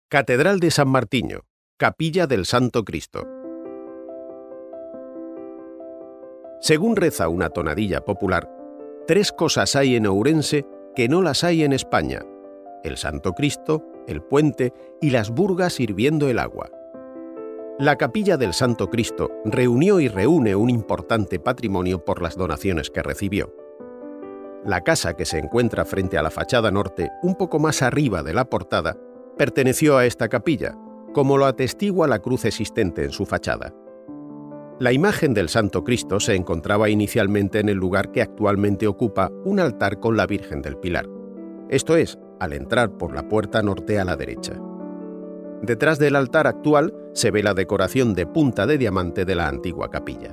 Catedral de San Martiño, Capilla del Santo Cristo. Según reza una tonadilla popular, 3 cosas hay en Ourense que no las hay en España: el Santo Cristo, el puente y las burgas hirviendo el agua. La Capilla del Santo Cristo reunió y reúne un importante patrimonio por las donaciones que recibió. La casa que se encuentra frente a la fachada norte, un poco más arriba de la portada, perteneció a esta capilla, como lo atestigua la cruz existente en su fachada. La imagen del Santo Cristo se encontraba inicialmente en el lugar que actualmente ocupa un altar con la Virgen del Pilar, esto es, al entrar por la puerta norte a la derecha. Detrás del altar actual se ve la decoración de punta de diamante de la antigua capilla.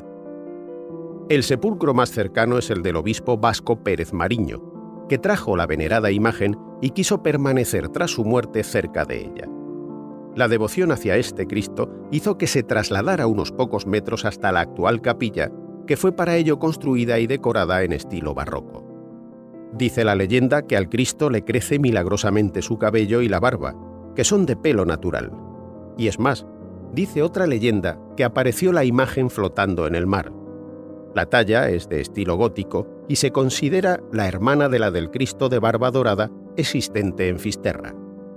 El sepulcro más cercano es el del obispo Vasco Pérez Mariño, que trajo la venerada imagen y quiso permanecer tras su muerte cerca de ella. La devoción hacia este Cristo hizo que se trasladara unos pocos metros hasta la actual capilla, que fue para ello construida y decorada en estilo barroco. Dice la leyenda que al Cristo le crece milagrosamente su cabello y la barba, que son de pelo natural. Y es más, dice otra leyenda que apareció la imagen flotando en el mar. La talla es de estilo gótico y se considera la hermana de la del Cristo de barba dorada existente en Fisterra.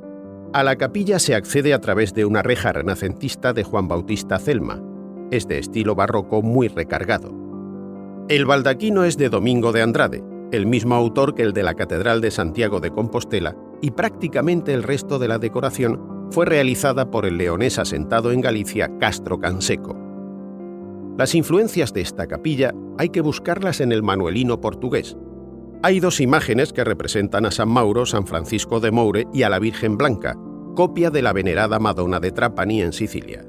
A la capilla se accede a través de una reja renacentista de Juan Bautista Celma. Es de estilo barroco muy recargado. El baldaquino es de Domingo de Andrade, el mismo autor que el de la Catedral de Santiago de Compostela, y prácticamente el resto de la decoración fue realizada por el leonés asentado en Galicia Castro Canseco. Las influencias de esta capilla hay que buscarlas en el manuelino portugués. Hay 2 imágenes que representan a San Mauro, San Francisco de Moure y a la Virgen Blanca, copia de la venerada Madonna de Trapani en Sicilia.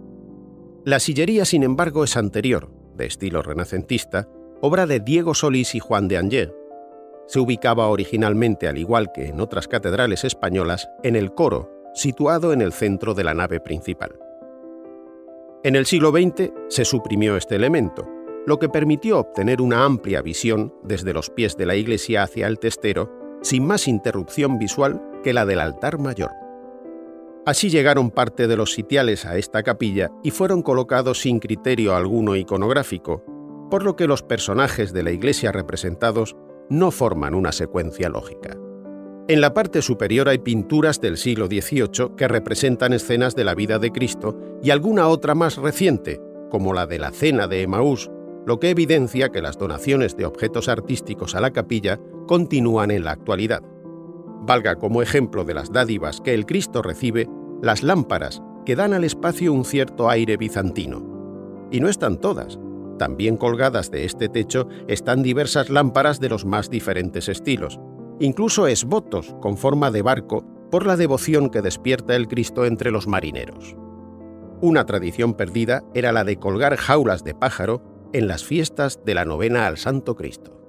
La sillería, sin embargo, es anterior, de estilo renacentista, obra de Diego Solís y Juan de Angers. Se ubicaba originalmente, al igual que en otras catedrales españolas, en el coro, situado en el centro de la nave principal. En el siglo XX se suprimió este elemento, lo que permitió obtener una amplia visión desde los pies de la iglesia hacia el testero, sin más interrupción visual que la del altar mayor. Así llegaron parte de los sitiales a esta capilla y fueron colocados sin criterio alguno iconográfico, por lo que los personajes de la iglesia representados no forman una secuencia lógica. En la parte superior hay pinturas del siglo XVIII que representan escenas de la vida de Cristo y alguna otra más reciente, como la de la Cena de Emaús, lo que evidencia que las donaciones de objetos artísticos a la capilla continúan en la actualidad. Valga como ejemplo de las dádivas que el Cristo recibe las lámparas que dan al espacio un cierto aire bizantino. Y no están todas. También colgadas de este techo están diversas lámparas de los más diferentes estilos, incluso esbotos con forma de barco por la devoción que despierta el Cristo entre los marineros. Una tradición perdida era la de colgar jaulas de pájaro en las fiestas de la novena al Santo Cristo.